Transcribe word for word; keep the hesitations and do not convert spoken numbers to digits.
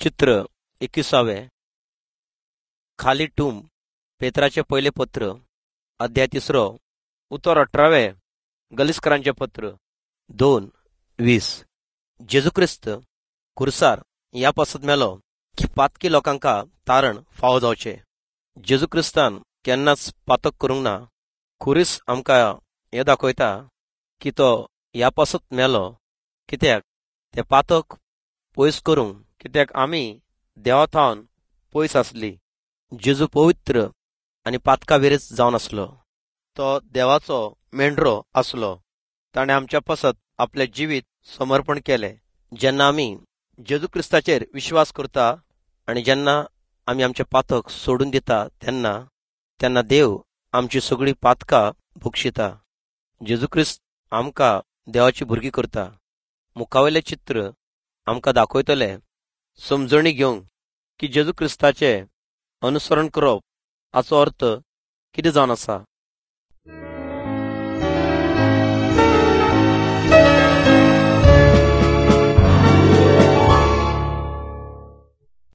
चित्र एकविसावे खाली टूम पेत्राचे पहिले पत्र अध्याय तिसरो उतर अठरावे गलिस्करांचे पत्र दोन वीस जेजू ख्रिस्त खुरसार या पासत मेलो की पातकी लोकांका तारण फावो जावचे। जेजू ख्रिस्तान केन्नाच पातक करूंक ना। खुरीस आमकां हे दाखयता की तो ह्या पासत मेलो कित्याक ते पातक पयस करूंक, कित्याक आमी देवा थावन पयस आसली। जेजू पवित्र आनी पातका वेरेच जावन आसलो। तो देवाचो मेंढरो आसलो। ताणें आमच्या पासत आपले जिवीत समर्पण केले। जेन्ना आमी जेजू ख्रिस्ताचेर विश्वास करता आनी जेन्ना आमी आमचे पातक सोडून दिता तेन्ना तेन्ना देव आमची सगळी पातकां भुक्षिता। जेजू ख्रिस्त आमकां देवाची भुरगीं करता। मुखावेले चित्र आमकां दाखयतले समजणी घेवंक की जेजू ख्रिस्ताचे अनुसरण करप हाचो अर्थ कितें जावन आसा।